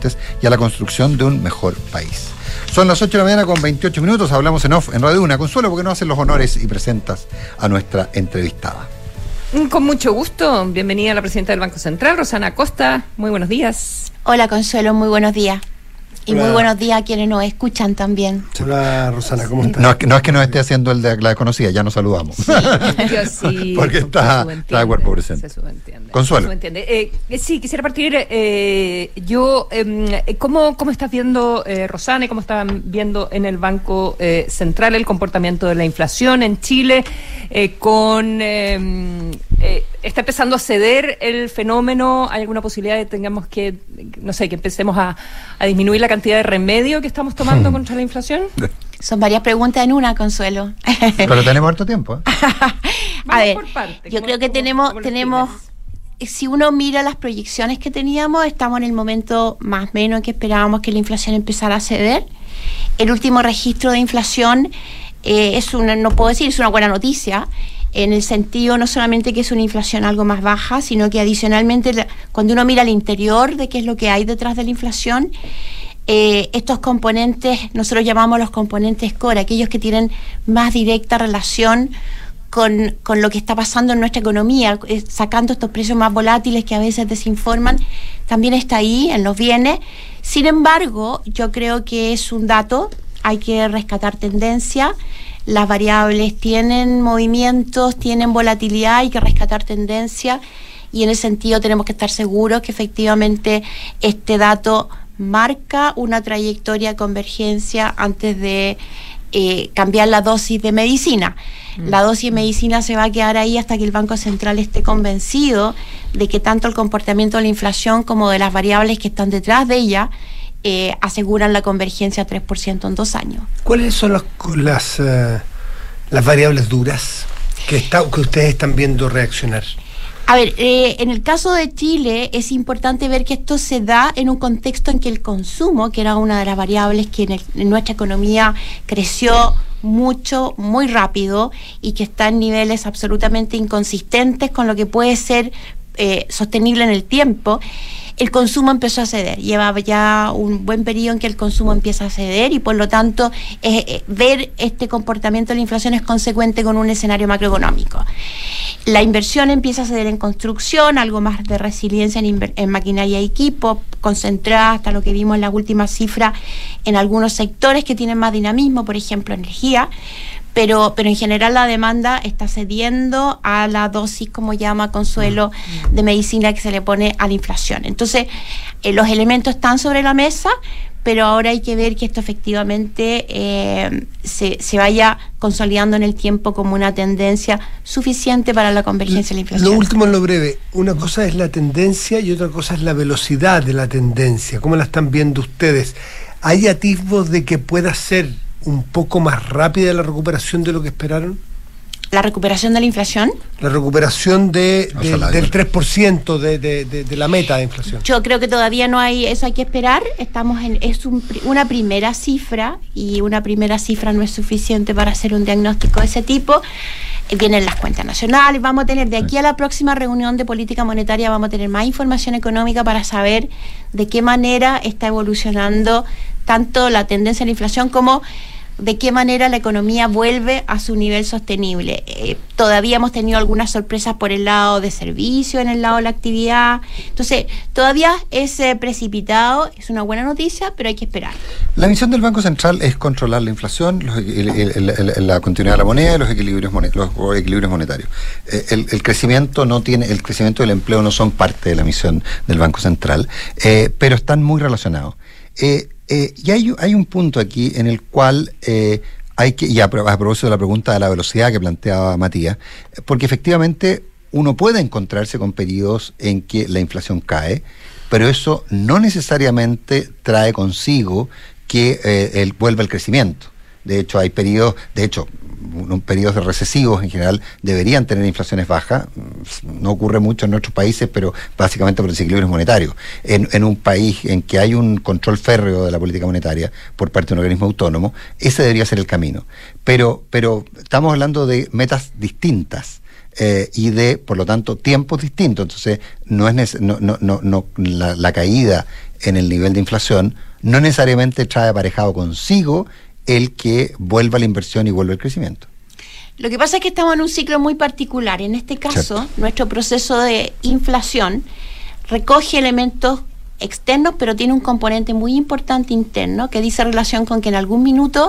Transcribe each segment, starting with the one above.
constituyentes y a la construcción de un mejor país. Son las 8 de la mañana con 28 minutos, hablamos en off en Radio Una. Consuelo, ¿por qué no hacen los honores y presentas a nuestra entrevistada? Con mucho gusto, bienvenida a la presidenta del Banco Central, Rosana Acosta, muy buenos días. Hola Consuelo, muy buenos días. Y Hola. Muy buenos días a quienes nos escuchan también. Hola Rosana, ¿cómo estás? No es que nos esté haciendo el de la desconocida, ya nos saludamos. Sí, yo sí. Porque está de cuerpo presente. Se subentiende. Consuelo. Se subentiende. Sí, quisiera partir ¿cómo estás viendo, Rosana, y cómo están viendo en el Banco Central el comportamiento de la inflación en Chile? ¿Está empezando a ceder el fenómeno? ¿Hay alguna posibilidad de tengamos que empecemos a disminuir la cantidad de remedio que estamos tomando contra la inflación? Son varias preguntas en una, Consuelo. Pero tenemos harto tiempo, ¿eh? A ver, por partes. yo creo que tenemos, si uno mira las proyecciones que teníamos, estamos en el momento más o menos en que esperábamos que la inflación empezara a ceder. El último registro de inflación es una buena noticia, en el sentido no solamente que es una inflación algo más baja, sino que adicionalmente cuando uno mira al interior de qué es lo que hay detrás de la inflación, estos componentes, nosotros llamamos los componentes core, aquellos que tienen más directa relación con lo que está pasando en nuestra economía, sacando estos precios más volátiles que a veces desinforman, también está ahí en los bienes. Sin embargo, yo creo que es un dato, hay que rescatar tendencia. Las variables tienen movimientos, tienen volatilidad, hay que rescatar tendencia, y en ese sentido tenemos que estar seguros que efectivamente este dato marca una trayectoria de convergencia antes de cambiar la dosis de medicina. La dosis de medicina se va a quedar ahí hasta que el Banco Central esté convencido de que tanto el comportamiento de la inflación como de las variables que están detrás de ella aseguran la convergencia a 3% en 2 años. ¿Cuáles son las variables duras que ustedes están viendo reaccionar? A ver, en el caso de Chile es importante ver que esto se da en un contexto en que el consumo, que era una de las variables que en nuestra economía creció mucho, muy rápido, y que está en niveles absolutamente inconsistentes con lo que puede ser sostenible en el tiempo. El consumo empezó a ceder, lleva ya un buen periodo en que el consumo empieza a ceder, y por lo tanto ver este comportamiento de la inflación es consecuente con un escenario macroeconómico. La inversión empieza a ceder en construcción, algo más de resiliencia en maquinaria y equipo, concentrada hasta lo que vimos en las últimas cifras en algunos sectores que tienen más dinamismo, por ejemplo energía. Pero en general la demanda está cediendo a la dosis, como llama Consuelo, de medicina que se le pone a la inflación. Entonces, los elementos están sobre la mesa, pero ahora hay que ver que esto efectivamente se vaya consolidando en el tiempo como una tendencia suficiente para la convergencia de la inflación. Lo último, en lo breve, una cosa es la tendencia y otra cosa es la velocidad de la tendencia. ¿Cómo la están viendo ustedes? ¿Hay atisbos de que pueda ser un poco más rápida la recuperación de lo que esperaron? ¿La recuperación de la inflación? La recuperación del 3% de la meta de inflación. Yo creo que todavía no hay, eso hay que esperar. Una primera cifra, y una primera cifra no es suficiente para hacer un diagnóstico de ese tipo. Vienen las cuentas nacionales, vamos a tener de aquí a la próxima reunión de política monetaria, vamos a tener más información económica para saber de qué manera está evolucionando tanto la tendencia de la inflación como de qué manera la economía vuelve a su nivel sostenible. Todavía hemos tenido algunas sorpresas por el lado de servicio, en el lado de la actividad. Entonces, todavía es precipitado, es una buena noticia, pero hay que esperar. La misión del Banco Central es controlar la inflación, la continuidad de la moneda y los equilibrios monetarios. El crecimiento el crecimiento del empleo no son parte de la misión del Banco Central, pero están muy relacionados. Y hay un punto aquí en el cual hay que, y a propósito de la pregunta de la velocidad que planteaba Matías, porque efectivamente uno puede encontrarse con periodos en que la inflación cae, pero eso no necesariamente trae consigo que vuelva el crecimiento. De hecho, hay periodos recesivos en general deberían tener inflaciones bajas. No ocurre mucho en nuestros países, pero básicamente por desequilibrios monetarios. En un país en que hay un control férreo de la política monetaria por parte de un organismo autónomo, ese debería ser el camino. Pero estamos hablando de metas distintas. Y de, por lo tanto, tiempos distintos. Entonces, la caída en el nivel de inflación no necesariamente trae aparejado consigo el que vuelva la inversión y vuelva el crecimiento. Lo que pasa es que estamos en un ciclo muy particular. En este caso, Cierto. Nuestro proceso de inflación recoge elementos externos, pero tiene un componente muy importante interno que dice relación con que en algún minuto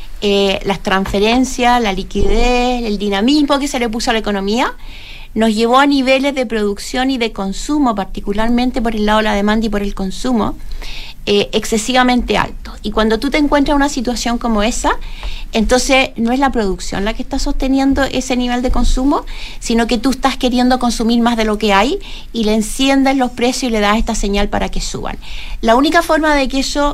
las transferencias, la liquidez, el dinamismo que se le puso a la economía nos llevó a niveles de producción y de consumo, particularmente por el lado de la demanda y por el consumo, excesivamente altos. Y cuando tú te encuentras en una situación como esa, entonces no es la producción la que está sosteniendo ese nivel de consumo, sino que tú estás queriendo consumir más de lo que hay y le enciendes los precios y le das esta señal para que suban. La única forma de que eso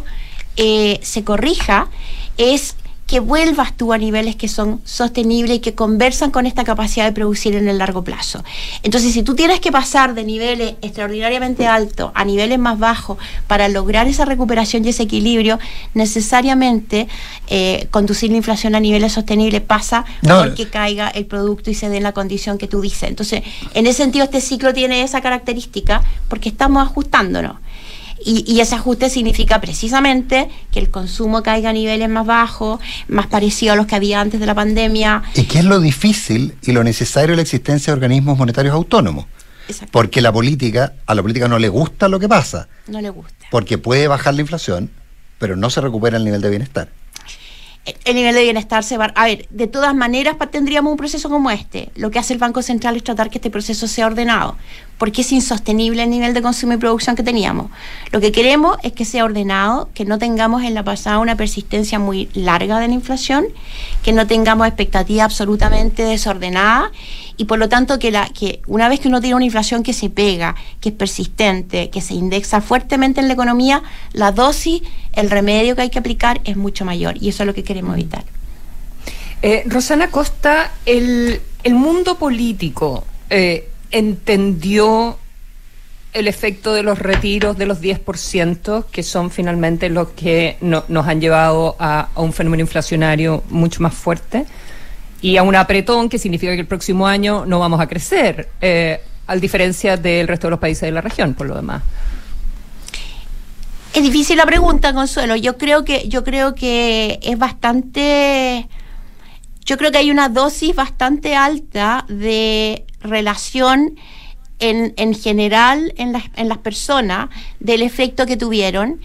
se corrija es que vuelvas tú a niveles que son sostenibles y que conversan con esta capacidad de producir en el largo plazo. Entonces, si tú tienes que pasar de niveles extraordinariamente altos a niveles más bajos para lograr esa recuperación y ese equilibrio, necesariamente conducir la inflación a niveles sostenibles pasa porque caiga el producto y se dé en la condición que tú dices. Entonces, en ese sentido, este ciclo tiene esa característica porque estamos ajustándonos. Y ese ajuste significa precisamente que el consumo caiga a niveles más bajos, más parecidos a los que había antes de la pandemia. Y que es lo difícil y lo necesario de la existencia de organismos monetarios autónomos. Exacto. Porque a la política no le gusta lo que pasa. No le gusta. Porque puede bajar la inflación, pero no se recupera el nivel de bienestar. El nivel de bienestar se va... A ver, de todas maneras tendríamos un proceso como este. Lo que hace el Banco Central es tratar que este proceso sea ordenado, porque es insostenible el nivel de consumo y producción que teníamos. Lo que queremos es que sea ordenado, que no tengamos en la pasada una persistencia muy larga de la inflación, que no tengamos expectativas absolutamente desordenadas, y por lo tanto que una vez que uno tiene una inflación que se pega, que es persistente, que se indexa fuertemente en la economía, la dosis, el remedio que hay que aplicar es mucho mayor, y eso es lo que queremos evitar. Rosana Costa, el mundo político entendió el efecto de los retiros de los 10%, que son finalmente los que nos han llevado a un fenómeno inflacionario mucho más fuerte, y a un apretón que significa que el próximo año no vamos a crecer, a diferencia del resto de los países de la región, por lo demás. Es difícil la pregunta, Consuelo. Yo creo que es bastante... Yo creo que hay una dosis bastante alta de relación en general en las personas del efecto que tuvieron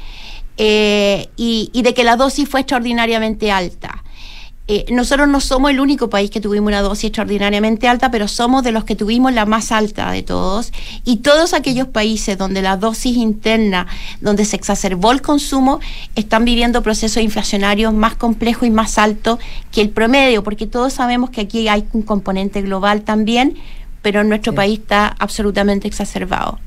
y de que la dosis fue extraordinariamente alta. Nosotros no somos el único país que tuvimos una dosis extraordinariamente alta, pero somos de los que tuvimos la más alta de todos, y todos aquellos países donde la dosis interna, donde se exacerbó el consumo, están viviendo procesos inflacionarios más complejos y más altos que el promedio, porque todos sabemos que aquí hay un componente global también, pero en nuestro país está absolutamente exacerbado.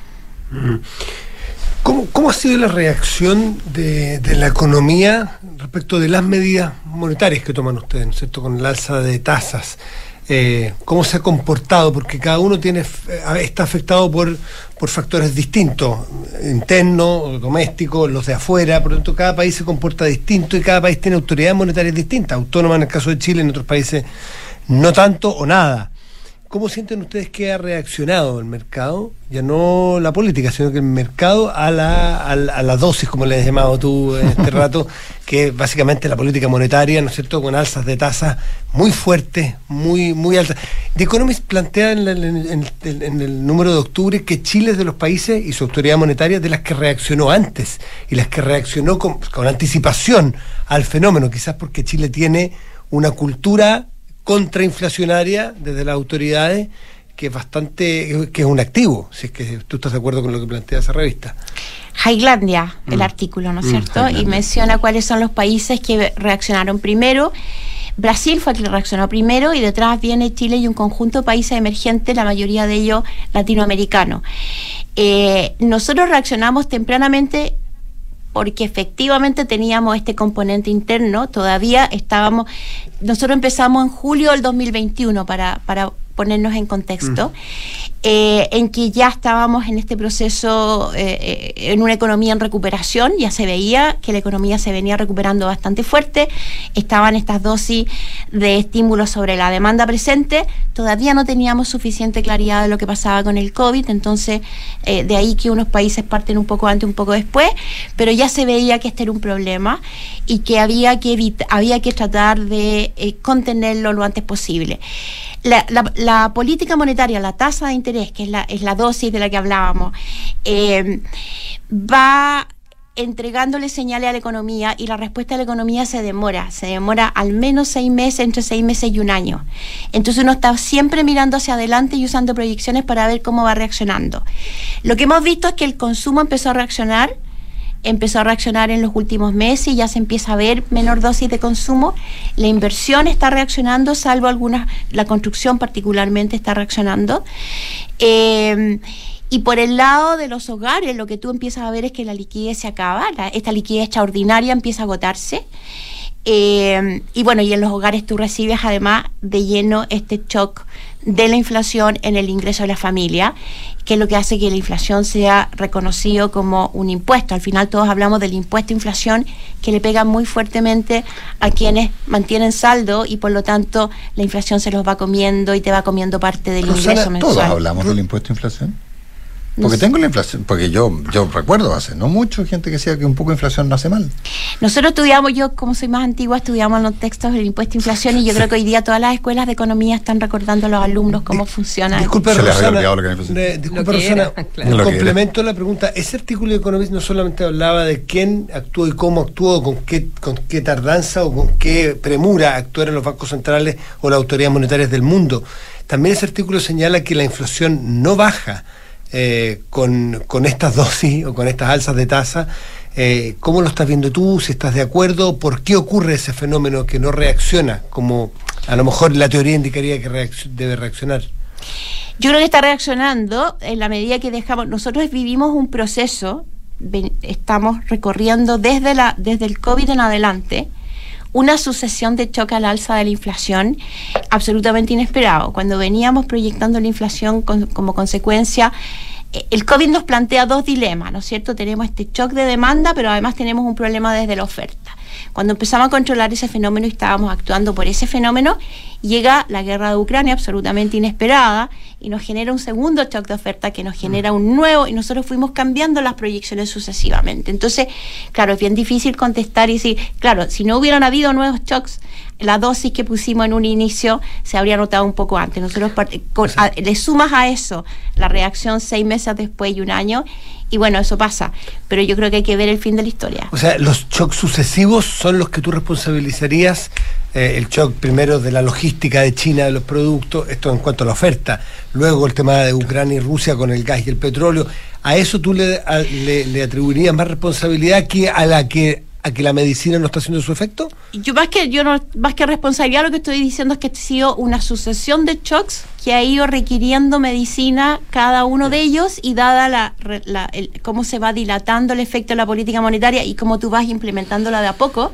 ¿Cómo ha sido la reacción de la economía respecto de las medidas monetarias que toman ustedes, ¿no es cierto?, con el alza de tasas? ¿Cómo se ha comportado? Porque cada uno está afectado por factores distintos, internos, domésticos, los de afuera. Por lo tanto, cada país se comporta distinto y cada país tiene autoridades monetarias distintas, autónomas en el caso de Chile, en otros países no tanto o nada. ¿Cómo sienten ustedes que ha reaccionado el mercado? Ya no la política, sino que el mercado a la dosis, como le has llamado tú en este rato, que es básicamente la política monetaria, ¿no es cierto?, con alzas de tasas muy fuertes, muy altas. The Economist plantea en el número de octubre que Chile es de los países y su autoridad monetaria de las que reaccionó antes y las que reaccionó con anticipación al fenómeno, quizás porque Chile tiene una cultura contrainflacionaria desde las autoridades que es un activo, si es que tú estás de acuerdo con lo que plantea esa revista. Highlandia, el artículo, ¿no es cierto? Highlandia. Y menciona cuáles son los países que reaccionaron primero. Brasil fue el que reaccionó primero, y detrás viene Chile y un conjunto de países emergentes, la mayoría de ellos latinoamericanos. Nosotros reaccionamos tempranamente porque efectivamente teníamos este componente interno. Nosotros empezamos en julio del 2021 para ponernos en contexto, en que ya estábamos en este proceso, en una economía en recuperación, ya se veía que la economía se venía recuperando bastante fuerte, estaban estas dosis de estímulos sobre la demanda presente, todavía no teníamos suficiente claridad de lo que pasaba con el COVID, entonces de ahí que unos países parten un poco antes, un poco después, pero ya se veía que este era un problema y que había que tratar de contenerlo lo antes posible. La política monetaria, la tasa de interés, que es la dosis de la que hablábamos, va entregándole señales a la economía, y la respuesta de la economía se demora al menos 6 meses, entre 6 meses y un año. Entonces uno está siempre mirando hacia adelante y usando proyecciones para ver cómo va reaccionando. Lo que hemos visto es que el consumo empezó a reaccionar en los últimos meses, y ya se empieza a ver menor dosis de consumo. La inversión está reaccionando, salvo algunas, la construcción particularmente está reaccionando. Y por el lado de los hogares, lo que tú empiezas a ver es que la liquidez se acaba, esta liquidez extraordinaria empieza a agotarse. Y bueno, y en los hogares tú recibes además de lleno este shock de la inflación en el ingreso de la familia, que es lo que hace que la inflación sea reconocido como un impuesto. Al final todos hablamos del impuesto a inflación, que le pega muy fuertemente a quienes mantienen saldo, y por lo tanto la inflación se los va comiendo y te va comiendo parte del ingreso mensual. ¿Todos hablamos del impuesto a inflación? Porque tengo la inflación, porque yo recuerdo hace no mucho gente que decía que un poco de inflación no hace mal. Nosotros estudiamos, yo como soy más antigua, estudiamos los textos del impuesto a inflación, y yo creo que hoy día todas las escuelas de economía están recordando a los alumnos cómo funciona. Disculpa, Rosana, claro. Complemento la pregunta. Ese artículo de Economist no solamente hablaba de quién actuó y cómo actuó, con qué tardanza o con qué premura actuaron los bancos centrales o las autoridades monetarias del mundo. También ese artículo señala que la inflación no baja con estas dosis o con estas alzas de tasa. ¿Cómo lo estás viendo tú? ¿Si estás de acuerdo? ¿Por qué ocurre ese fenómeno que no reacciona como a lo mejor la teoría indicaría que debe reaccionar? Yo creo que está reaccionando en la medida que nosotros vivimos un proceso, estamos recorriendo desde el COVID en adelante una sucesión de choque al alza de la inflación absolutamente inesperado. Cuando veníamos proyectando la inflación como consecuencia, el COVID nos plantea dos dilemas, ¿no es cierto? Tenemos este shock de demanda, pero además tenemos un problema desde la oferta. Cuando empezamos a controlar ese fenómeno y estábamos actuando por ese fenómeno, llega la guerra de Ucrania absolutamente inesperada y nos genera un segundo shock de oferta que nos genera un nuevo, y nosotros fuimos cambiando las proyecciones sucesivamente. Entonces, claro, es bien difícil contestar y decir, claro, si no hubieran habido nuevos shocks, la dosis que pusimos en un inicio se habría notado un poco antes. Nosotros le sumas a eso la reacción 6 meses después y un año, y bueno, eso pasa, pero yo creo que hay que ver el fin de la historia. O sea, los shocks sucesivos son los que tú responsabilizarías, el shock primero de la logística de China de los productos, esto en cuanto a la oferta, luego el tema de Ucrania y Rusia con el gas y el petróleo. ¿A eso tú le atribuirías más responsabilidad que a que la medicina no está haciendo su efecto? Más que responsabilidad, lo que estoy diciendo es que ha sido una sucesión de shocks que ha ido requiriendo medicina cada uno de ellos, y dada cómo se va dilatando el efecto de la política monetaria y cómo tú vas implementándola de a poco,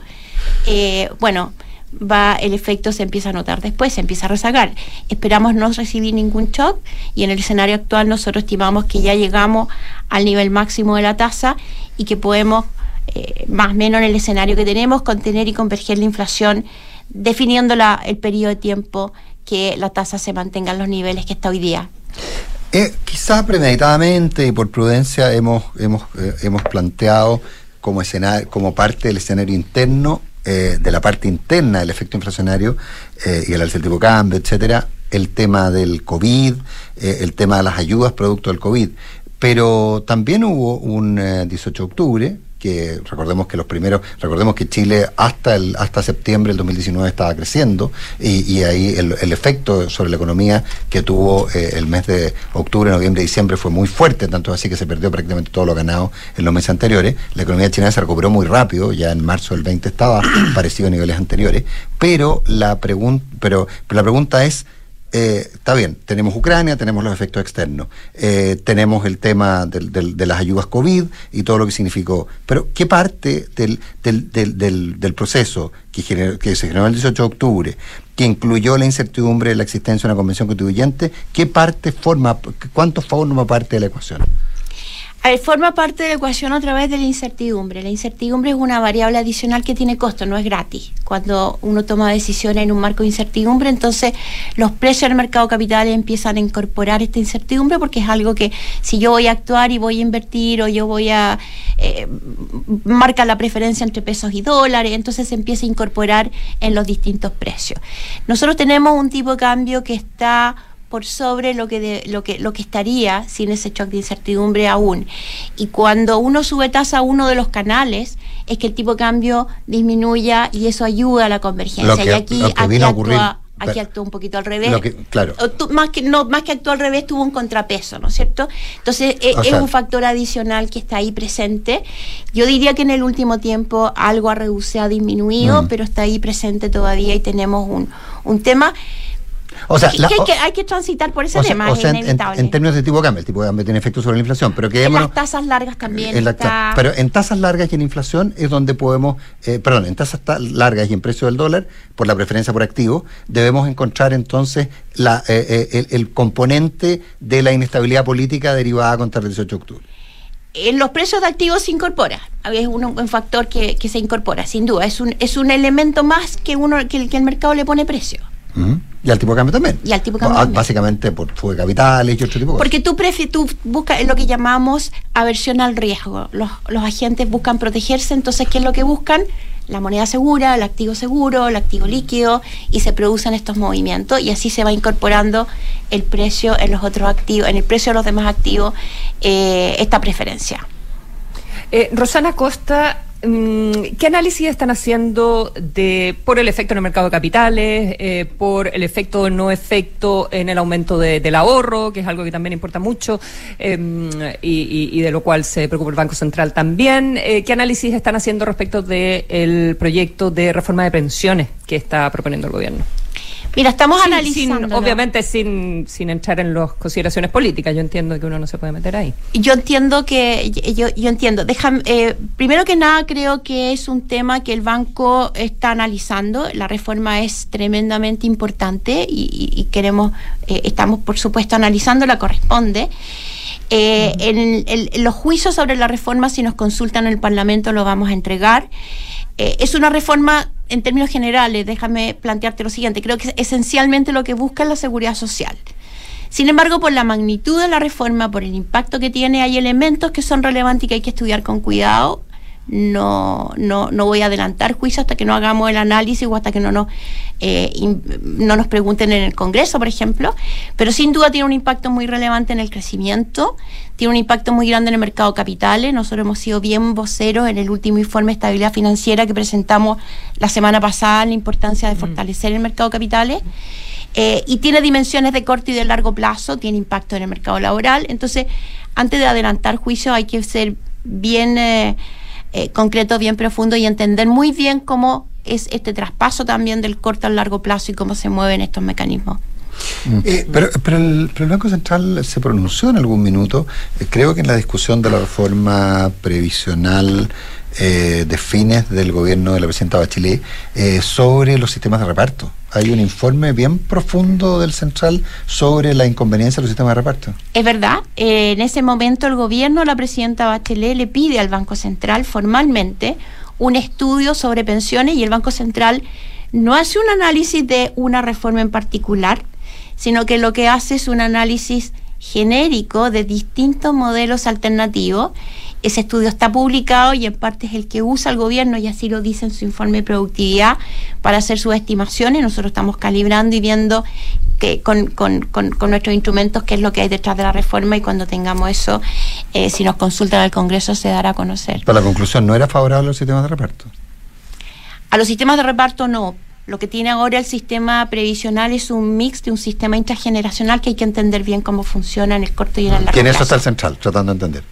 el efecto se empieza a notar después, se empieza a rezagar. Esperamos no recibir ningún shock, y en el escenario actual nosotros estimamos que ya llegamos al nivel máximo de la tasa y que podemos, más o menos en el escenario que tenemos, contener y converger la inflación, definiendo el periodo de tiempo que la tasa se mantenga en los niveles que está hoy día. Quizás premeditadamente y por prudencia hemos planteado como parte del escenario interno, de la parte interna del efecto inflacionario y el alza del tipo de cambio, etcétera, el tema del COVID, el tema de las ayudas producto del COVID. Pero también hubo un 18 de octubre, que recordemos que Chile hasta septiembre del 2019 estaba creciendo, y ahí el efecto sobre la economía que tuvo el mes de octubre, noviembre y diciembre fue muy fuerte, tanto así que se perdió prácticamente todo lo ganado en los meses anteriores. La economía chilena se recuperó muy rápido, ya en marzo del 20 estaba parecido a niveles anteriores, pero la pregunta es, está bien, tenemos Ucrania, tenemos los efectos externos, tenemos el tema de las ayudas COVID y todo lo que significó, pero ¿qué parte del proceso que se generó el 18 de octubre, que incluyó la incertidumbre de la existencia de una convención constituyente, cuánto forma parte de la ecuación? A ver, forma parte de la ecuación a través de la incertidumbre. La incertidumbre es una variable adicional que tiene costo, no es gratis. Cuando uno toma decisiones en un marco de incertidumbre, entonces los precios del mercado capital empiezan a incorporar esta incertidumbre, porque es algo que si yo voy a actuar y voy a invertir o yo voy a marcar la preferencia entre pesos y dólares, entonces se empieza a incorporar en los distintos precios. Nosotros tenemos un tipo de cambio que está por sobre lo que estaría sin ese shock de incertidumbre aún. Y cuando uno sube tasa a uno de los canales, es que el tipo de cambio disminuya y eso ayuda a la convergencia. Y aquí actúa un poquito al revés. Claro. Más que actuar al revés, tuvo un contrapeso, ¿no es cierto? Entonces, es un factor adicional que está ahí presente. Yo diría que en el último tiempo algo ha disminuido, pero está ahí presente todavía y tenemos un tema. O sea, hay que transitar por ese tema, es inevitable. En términos de tipo de cambio, el tipo de cambio tiene efecto sobre la inflación, pero en las tasas largas también pero en tasas largas y en inflación es donde podemos, en tasas largas y en precio del dólar, por la preferencia por activo, debemos encontrar entonces el componente de la inestabilidad política derivada contra el 18 de octubre. En los precios de activos se incorpora, es un factor que se incorpora, sin duda, es un elemento más que el mercado le pone precio. Y al tipo de cambio también. Y al tipo de cambio también. Básicamente por fuga de capitales y otro tipo de cosas. Porque tú buscas lo que llamamos aversión al riesgo. Los agentes buscan protegerse, entonces ¿qué es lo que buscan? La moneda segura, el activo seguro, el activo líquido, y se producen estos movimientos y así se va incorporando el precio en los otros activos, en el precio de los demás activos, esta preferencia. Rosana Costa, ¿qué análisis están haciendo por el efecto en el mercado de capitales, por el efecto o no efecto en el aumento del ahorro, que es algo que también importa mucho y de lo cual se preocupa el Banco Central también? ¿Qué análisis están haciendo respecto del proyecto de reforma de pensiones que está proponiendo el gobierno? Mira, estamos analizando. Obviamente sin entrar en las consideraciones políticas, yo entiendo que uno no se puede meter ahí. Yo entiendo yo entiendo. Primero que nada, creo que es un tema que el banco está analizando. La reforma es tremendamente importante y estamos por supuesto analizando, la corresponde. En los juicios sobre la reforma, si nos consultan en el Parlamento, lo vamos a entregar. Es una reforma, en términos generales, déjame plantearte lo siguiente, creo que esencialmente lo que busca es la seguridad social. Sin embargo, por la magnitud de la reforma, por el impacto que tiene, hay elementos que son relevantes y que hay que estudiar con cuidado. No voy a adelantar juicio hasta que no hagamos el análisis o hasta que no nos pregunten en el Congreso, por ejemplo, pero sin duda tiene un impacto muy relevante en el crecimiento, tiene un impacto muy grande en el mercado de capitales. Nosotros hemos sido bien voceros en el último informe de estabilidad financiera que presentamos la semana pasada, la importancia de fortalecer el mercado de capitales. Y tiene dimensiones de corto y de largo plazo, tiene impacto en el mercado laboral. Entonces, antes de adelantar juicio hay que ser bien concreto, bien profundo y entender muy bien cómo es este traspaso también del corto al largo plazo y cómo se mueven estos mecanismos. Pero el Banco Central se pronunció en algún minuto, creo que en la discusión de la reforma previsional de fines del gobierno de la presidenta Bachelet, sobre los sistemas de reparto. Hay un informe bien profundo del Central sobre la inconveniencia de los sistemas de reparto. Es verdad, en ese momento el gobierno, la presidenta Bachelet, le pide al Banco Central formalmente un estudio sobre pensiones, y el Banco Central no hace un análisis de una reforma en particular, sino que lo que hace es un análisis genérico de distintos modelos alternativos. Ese estudio está publicado y en parte es el que usa el gobierno, y así lo dice en su informe de productividad, para hacer sus estimaciones. Nosotros estamos calibrando y viendo que con nuestros instrumentos qué es lo que hay detrás de la reforma, y cuando tengamos eso, si nos consultan al Congreso, se dará a conocer. Pero la conclusión no era favorable a los sistemas de reparto. A los sistemas de reparto no. Lo que tiene ahora el sistema previsional es un mix de un sistema intrageneracional que hay que entender bien cómo funciona en el corto y en el largo plazo. Y en eso está el Central, tratando de entender.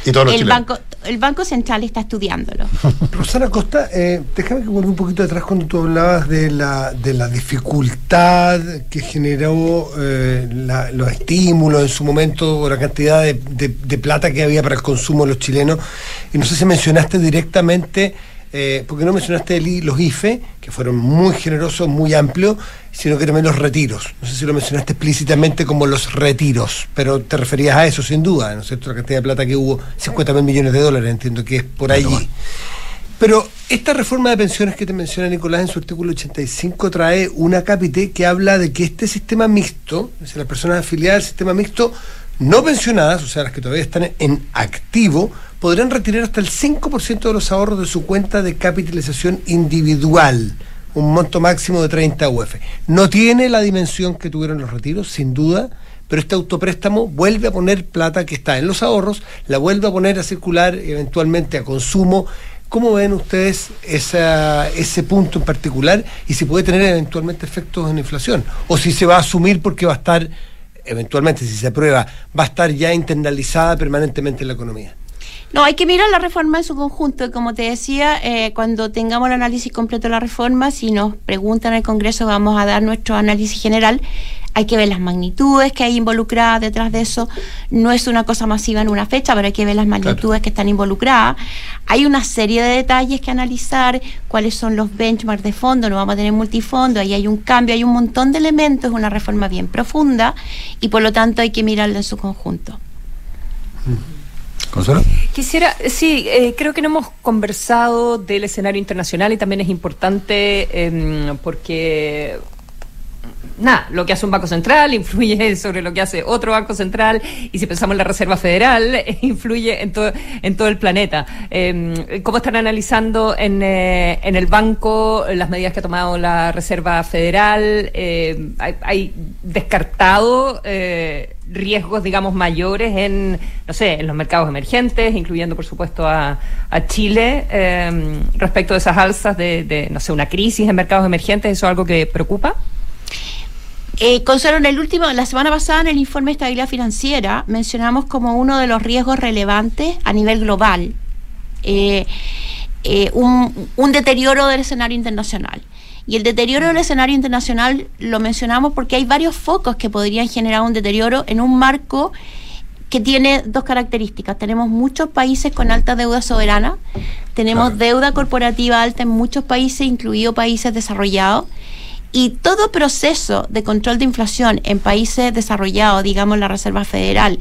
Y todos los el Banco Central está estudiándolo. Rosana Costa, déjame que vuelva un poquito atrás cuando tú hablabas de la dificultad que generó los estímulos en su momento, la cantidad de plata que había para el consumo de los chilenos, y no sé si mencionaste directamente, porque no mencionaste los IFE, que fueron muy generosos, muy amplios, sino que también los retiros. No sé si lo mencionaste explícitamente como los retiros, pero te referías a eso sin duda, ¿no es cierto? La cantidad de plata que hubo, 50.000 millones de dólares, entiendo que es por allí. Pero esta reforma de pensiones que te menciona Nicolás en su artículo 85 trae un acápite que habla de que este sistema mixto, es decir, las personas afiliadas al sistema mixto no pensionadas, o sea, las que todavía están en activo, podrán retirar hasta el 5% de los ahorros de su cuenta de capitalización individual, un monto máximo de 30 UF. No tiene la dimensión que tuvieron los retiros, sin duda, pero este autopréstamo vuelve a poner plata que está en los ahorros, la vuelve a poner a circular, eventualmente a consumo. ¿Cómo ven ustedes ese punto en particular y si puede tener eventualmente efectos en inflación? O si se va a asumir porque va a estar, eventualmente, si se aprueba, va a estar ya internalizada permanentemente en la economía. No, hay que mirar la reforma en su conjunto. Como te decía, cuando tengamos el análisis completo de la reforma, si nos preguntan en el Congreso, vamos a dar nuestro análisis general. Hay que ver las magnitudes que hay involucradas detrás de eso. No es una cosa masiva en una fecha, pero hay que ver las magnitudes que están involucradas. Hay una serie de detalles que analizar, cuáles son los benchmarks de fondo, no vamos a tener multifondo, ahí hay un cambio, hay un montón de elementos, es una reforma bien profunda y por lo tanto hay que mirarla en su conjunto. ¿Consuelo? Creo que no hemos conversado del escenario internacional y también es importante porque lo que hace un banco central influye sobre lo que hace otro banco central y si pensamos en la Reserva Federal influye en todo el planeta. ¿Cómo están analizando en el banco las medidas que ha tomado la Reserva Federal? ¿Hay descartado riesgos, digamos, mayores en los mercados emergentes, incluyendo, por supuesto, a Chile, respecto de esas alzas de una crisis en mercados emergentes? ¿Eso es algo que preocupa? Consuelo, la semana pasada en el informe de estabilidad financiera mencionamos como uno de los riesgos relevantes a nivel global un deterioro del escenario internacional. Y el deterioro del escenario internacional lo mencionamos porque hay varios focos que podrían generar un deterioro en un marco que tiene dos características. Tenemos muchos países con alta deuda soberana, tenemos deuda corporativa alta en muchos países, incluidos países desarrollados, y todo proceso de control de inflación en países desarrollados, digamos la Reserva Federal,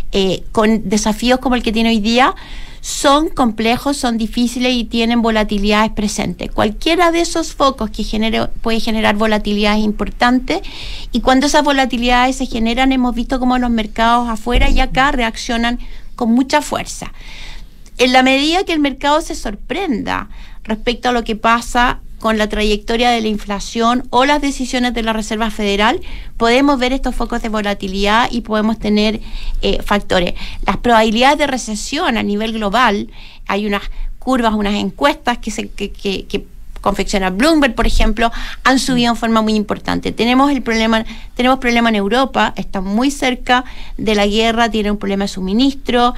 con desafíos como el que tiene hoy día, son complejos, son difíciles y tienen volatilidades presentes. Cualquiera de esos focos que puede generar volatilidades importantes, y cuando esas volatilidades se generan, hemos visto cómo los mercados afuera y acá reaccionan con mucha fuerza. En la medida que el mercado se sorprenda respecto a lo que pasa con la trayectoria de la inflación o las decisiones de la Reserva Federal, podemos ver estos focos de volatilidad y podemos tener factores. Las probabilidades de recesión a nivel global, hay unas curvas, unas encuestas que confecciona Bloomberg, por ejemplo, han subido en forma muy importante. Tenemos problema en Europa, está muy cerca de la guerra, tiene un problema de suministro,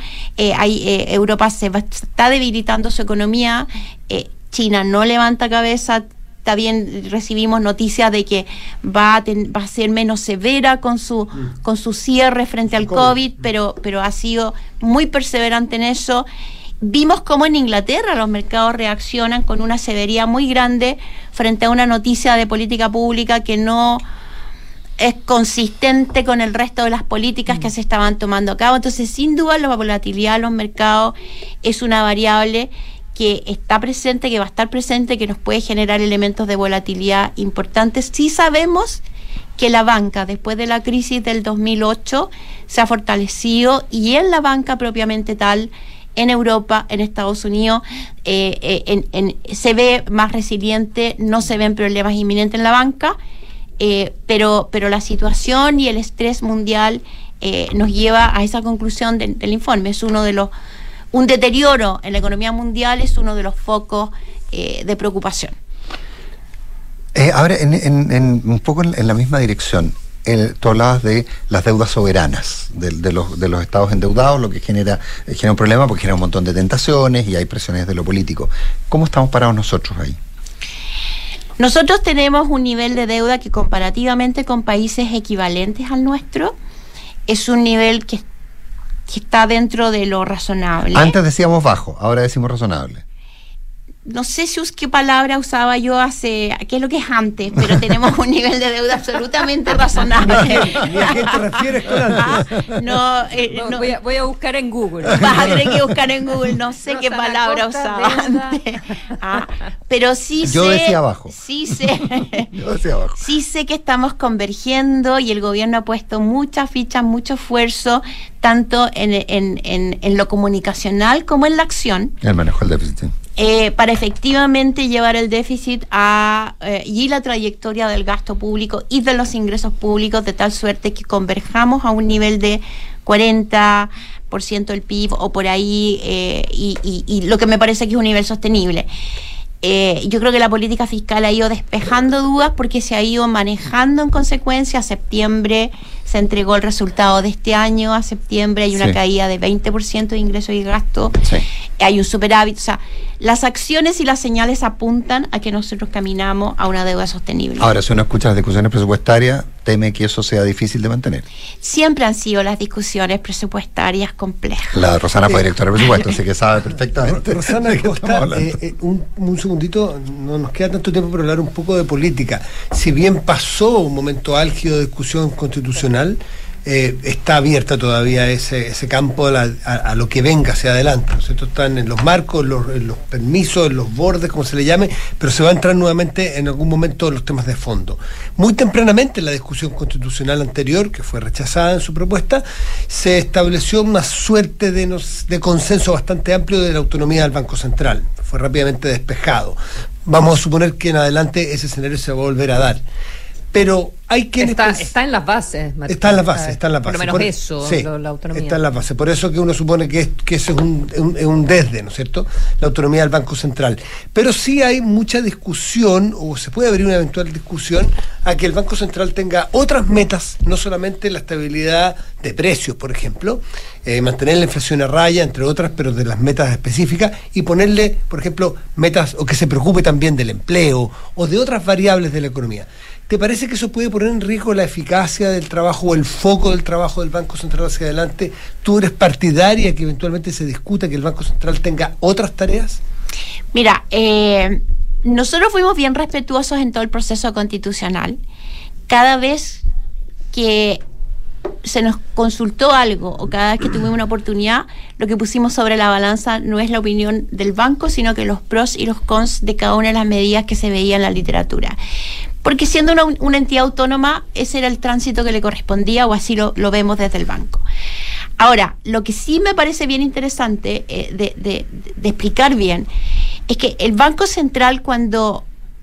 Europa está debilitando su economía, China no levanta cabeza, también recibimos noticias de que va a ser menos severa con su cierre frente al COVID, pero ha sido muy perseverante en eso. Vimos cómo en Inglaterra los mercados reaccionan con una severidad muy grande frente a una noticia de política pública que no es consistente con el resto de las políticas que se estaban tomando a cabo. Entonces, sin duda, la volatilidad de los mercados es una variable que está presente, que va a estar presente, que nos puede generar elementos de volatilidad importantes. Sí sabemos que la banca, después de la crisis del 2008, se ha fortalecido, y en la banca propiamente tal, en Europa, en Estados Unidos, se ve más resiliente, no se ven problemas inminentes en la banca, pero la situación y el estrés mundial nos lleva a esa conclusión del informe. Es un deterioro en la economía mundial es uno de los focos de preocupación. Ahora, un poco en la misma dirección, tú hablabas de las deudas soberanas, de los estados endeudados, lo que genera un problema porque genera un montón de tentaciones y hay presiones de lo político. ¿Cómo estamos parados nosotros ahí? Nosotros tenemos un nivel de deuda que comparativamente con países equivalentes al nuestro, es un nivel que está dentro de lo razonable. Antes decíamos bajo, ahora decimos razonable. No sé qué palabra usaba yo qué es lo que es antes, pero tenemos un nivel de deuda absolutamente razonable. ¿Y a qué te refieres con antes? Voy a buscar en Google. Vas a tener que buscar en Google, no sé qué palabra usaba antes. Pero sí yo decía abajo. Sí sé. Yo decía abajo. Sí sé que estamos convergiendo y el gobierno ha puesto muchas fichas, mucho esfuerzo, tanto en lo comunicacional como en la acción. El manejo del déficit. Para efectivamente llevar el déficit y la trayectoria del gasto público y de los ingresos públicos de tal suerte que converjamos a un nivel de 40% del PIB o por ahí, y lo que me parece que es un nivel sostenible. Yo creo que la política fiscal ha ido despejando dudas porque se ha ido manejando en consecuencia. A septiembre se entregó el resultado de este año, a septiembre hay una caída de 20% de ingresos y gasto, hay un superávit, o sea, las acciones y las señales apuntan a que nosotros caminamos a una deuda sostenible. Ahora, si uno escucha las discusiones presupuestarias, teme que eso sea difícil de mantener. Siempre han sido las discusiones presupuestarias complejas. La Rosana fue directora de presupuesto, así que sabe perfectamente. Rosana Costa, un segundito, no nos queda tanto tiempo para hablar un poco de política. Si bien pasó un momento álgido de discusión constitucional, está abierta todavía ese campo a lo que venga hacia adelante, ¿no es cierto? Están en los marcos, en los permisos, en los bordes, como se le llame, pero se va a entrar nuevamente en algún momento en los temas de fondo. Muy tempranamente en la discusión constitucional anterior, que fue rechazada en su propuesta, se estableció una suerte de consenso bastante amplio de la autonomía del Banco Central. Fue rápidamente despejado. Vamos a suponer que en adelante ese escenario se va a volver a dar. Pero hay quienes... Está en las bases, Martín. Está en las bases. Por lo menos eso, la autonomía. Está en las bases. Por eso que uno supone que ese es un desde, ¿no es cierto? La autonomía del Banco Central. Pero sí hay mucha discusión, o se puede abrir una eventual discusión, a que el Banco Central tenga otras metas, no solamente la estabilidad de precios, por ejemplo, mantener la inflación a raya, entre otras, pero de las metas específicas, y ponerle, por ejemplo, metas, o que se preocupe también del empleo, o de otras variables de la economía. ¿Te parece que eso puede poner en riesgo la eficacia del trabajo o el foco del trabajo del Banco Central hacia adelante? ¿Tú eres partidaria que eventualmente se discuta que el Banco Central tenga otras tareas? Mira, nosotros fuimos bien respetuosos en todo el proceso constitucional. Cada vez que se nos consultó algo o cada vez que tuvimos una oportunidad, lo que pusimos sobre la balanza no es la opinión del banco, sino que los pros y los cons de cada una de las medidas que se veía en la literatura. Porque siendo una entidad autónoma, ese era el tránsito que le correspondía, o así lo vemos desde el banco. Ahora, lo que sí me parece bien interesante de explicar bien, es que el Banco Central, cuando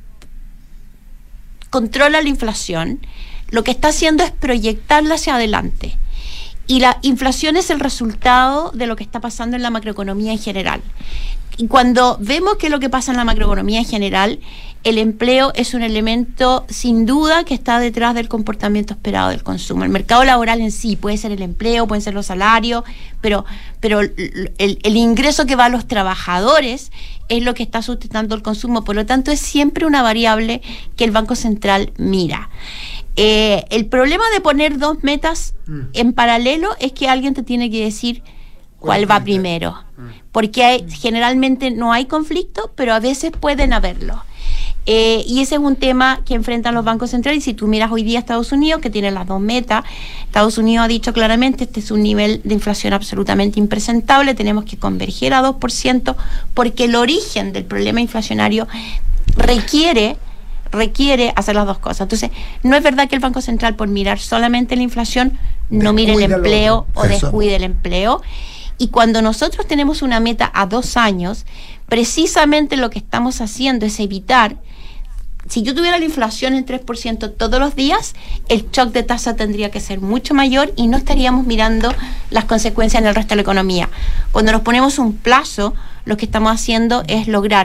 controla la inflación, lo que está haciendo es proyectarla hacia adelante. Y la inflación es el resultado de lo que está pasando en la macroeconomía en general. Y cuando vemos que lo que pasa en la macroeconomía en general, el empleo es un elemento sin duda que está detrás del comportamiento esperado del consumo. El mercado laboral en sí puede ser el empleo, pueden ser los salarios, pero el ingreso que va a los trabajadores es lo que está sustentando el consumo. Por lo tanto, es siempre una variable que el Banco Central mira. El problema de poner dos metas en paralelo es que alguien te tiene que decir cuál va primero, porque generalmente no hay conflicto, pero a veces pueden haberlo. Y ese es un tema que enfrentan los bancos centrales. Y si tú miras hoy día a Estados Unidos, que tiene las dos metas, Estados Unidos ha dicho claramente, este es un nivel de inflación absolutamente impresentable, tenemos que converger a 2%, porque el origen del problema inflacionario requiere hacer las dos cosas. Entonces, no es verdad que el Banco Central, por mirar solamente la inflación, no mire el empleo o descuide el empleo. Y cuando nosotros tenemos una meta a 2 años, precisamente lo que estamos haciendo es evitar, si yo tuviera la inflación en 3% todos los días, el shock de tasa tendría que ser mucho mayor y no estaríamos mirando las consecuencias en el resto de la economía. Cuando nos ponemos un plazo, lo que estamos haciendo es lograr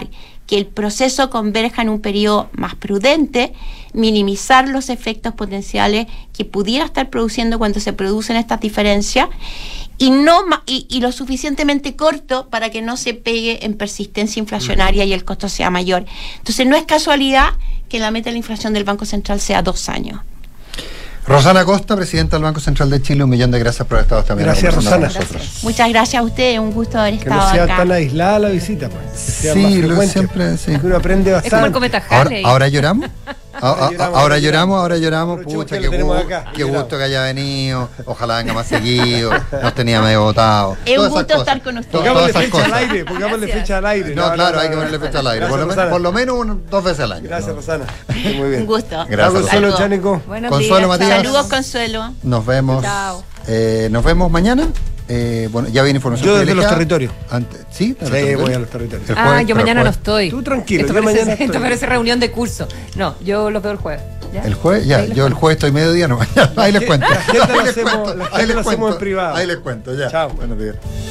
que el proceso converja en un periodo más prudente, minimizar los efectos potenciales que pudiera estar produciendo cuando se producen estas diferencias, y lo suficientemente corto para que no se pegue en persistencia inflacionaria y el costo sea mayor. Entonces no es casualidad que la meta de la inflación del Banco Central sea 2 años. Rosana Costa, presidenta del Banco Central de Chile, 1.000.000 de gracias por haber estado también. Gracias, Rosana. Gracias. Muchas gracias a ustedes, un gusto haber Que estado no sea acá. tan aislada la visita, pues. Que sea más Sí, frecuente, siempre, sí. que uno aprende Es como el bastante. cometa Ahora, Halley. ahora lloramos. Ahora lloramos. Aprovechemos Pucha, que qué, lo tenemos acá. qué gusto que haya venido. Ojalá venga más seguido. Nos tenía medio votados. Es un Todas esas gusto cosas. estar con ustedes. Todas Pongámosle esas fecha al cosas. aire, pongámosle fecha al aire. No, claro, hay que ponerle fecha al aire. Gracias, Por lo menos 2 veces al año. Gracias, ¿no? Rosana. Muy bien. Un gusto. Gracias. Consuelo Saludos. Chánico. Buenos Consuelo, días, Matías. Saludos, Consuelo. Nos vemos. Chao. Nos vemos mañana. Bueno, ya viene información. Yo desde los privilegiada. territorios. ¿Sí? Sí, voy a los territorios. El Ah, jueves, yo pero mañana el no jueves. estoy. Tú tranquilo, Esto yo parece, mañana estoy. esto parece reunión de curso. No, yo los veo el jueves. ¿ya? El jueves, ya, Ahí les yo el cuento. jueves estoy mediodía, no, mañana, ahí les cuento. La agenda la Ahí les hacemos- cuento, la ahí agenda les la hacemos cuento, en privado. Ahí les cuento, ya. Chao. Buenos días.